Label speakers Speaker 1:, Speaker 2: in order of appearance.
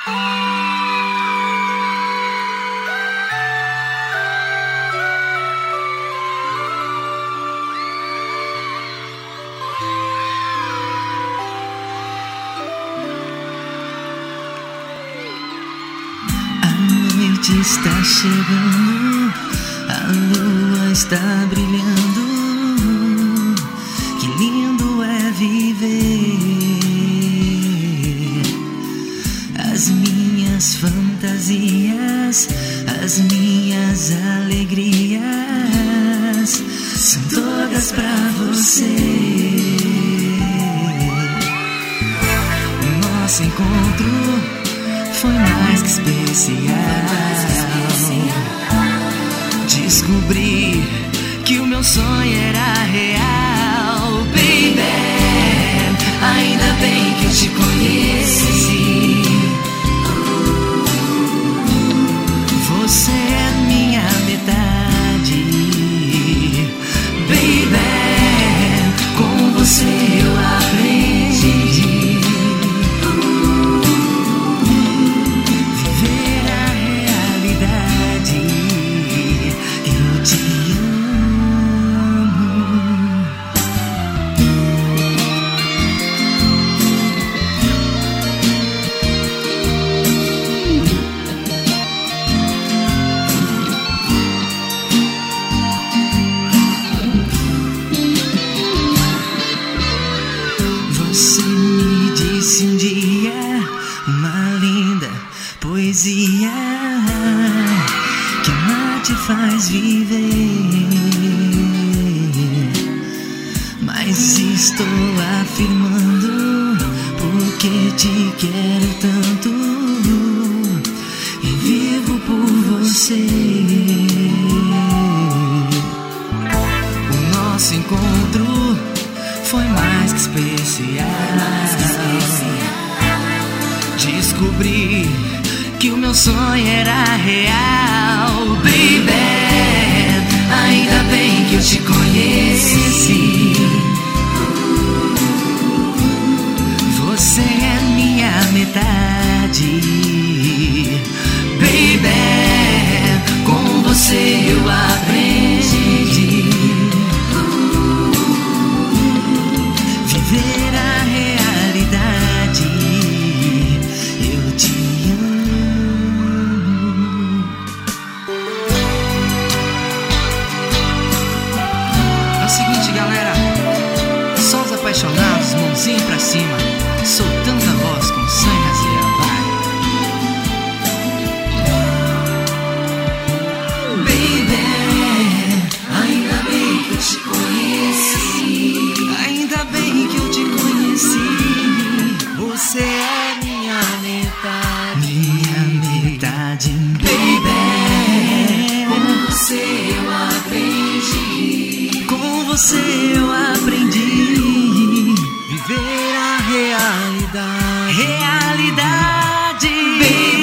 Speaker 1: Está chegando, a lua está brilhando. Que lindo é viver. As minhas fantasias, as minhas alegrias são todas pra você. Nosso encontro foi mais que especial. Descobri que o meu sonho era real. Baby, ainda bem que eu te conheci. Você é minha metade. Baby, com você eu aprendi. Você me disse um dia uma linda poesia que amar te faz viver. Mas estou afirmando porque te quero tanto e vivo por você. O nosso encontro foi mais que especial. Descobri que o meu sonho era real. Baby, ainda bem que eu te conheci. Você é minha metade. Baby, com você eu aprendi. Viver a realidade, eu te amo. É o seguinte, galera, só os apaixonados, mãozinha pra cima, soltando a voz com sangue Raziel, vai. Baby, ainda bem que eu te conheci. Ainda bem que eu te conheci. Você é minha metade. Minha metade. Baby, com você eu aprendi. Com você eu aprendi. Viver a realidade. Realidade. Baby,